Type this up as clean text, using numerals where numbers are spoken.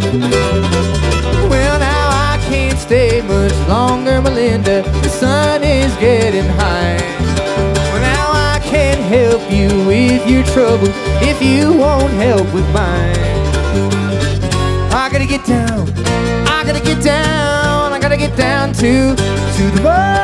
Well, now I can't stay much longer, Melinda. The sun is getting high. Well, now I can't help you with your troubles if you won't help with mine. I gotta get down, I gotta get down, I gotta get down to the bottom.